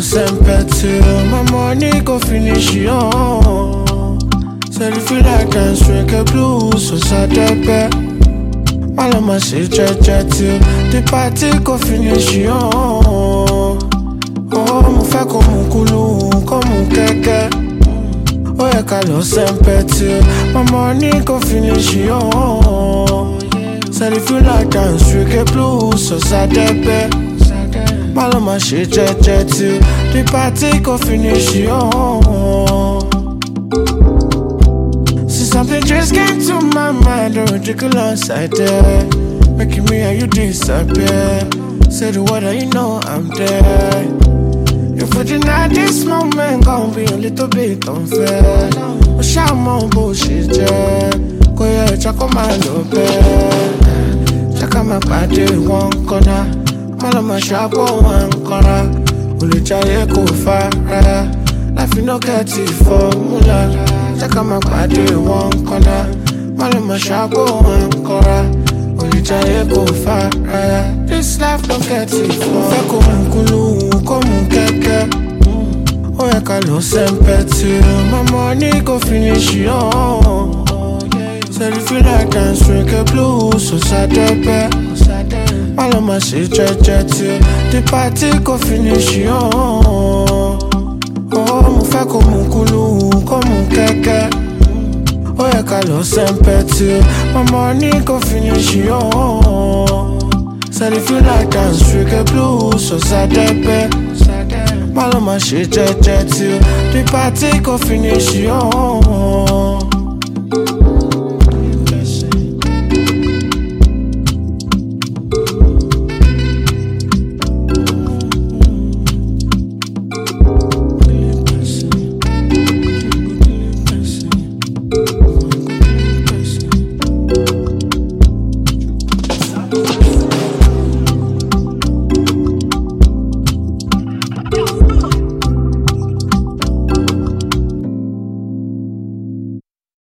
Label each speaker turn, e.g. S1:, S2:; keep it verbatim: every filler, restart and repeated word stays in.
S1: sempre till my money go finish yo. Said if you like dance, reggae blues, so sad pepe. Malama say che che till the party go finish yo. Oh, mo fẹ́ kó mu kulu, kó mu kẹ̀kẹ́. Ó yẹ ká lọ sempre till my money go finish yo. Said if you like dance, reggae blues, so sad pepe. Malama say che che till the party go finish yo. See something just came to my mind, a ridiculous idea, making me and you disappear. Say the word and you know I'm there. If we deny this moment, gon' be a little bit unfair. But shout more bullshit, yeah. Go yeah, check on my little bed. Check out my body, one corner. Malama shop on one corner. Uli chaye ko fara. Life you no get it formula. Check out my body, one corner. Malama shop on one corner. Uli chaye ko fara. This life don't get it formula. Fẹ́ kó mu kulu, kó mu kẹ̀kẹ́. Ó yẹ ká lọ sempre till my money go finish yo. Said if you like dance, reggae blues, so sad pepe. Malama say che che till the party go finish yo. Oh, mo fẹ́ kó mu kulu, kó mu kẹ̀kẹ́. Ó yẹ ká lọ sempre till my money go finish yo. Said if you like dance, reggae blues, so sad pepe. Malama say che che till the party go finish yo.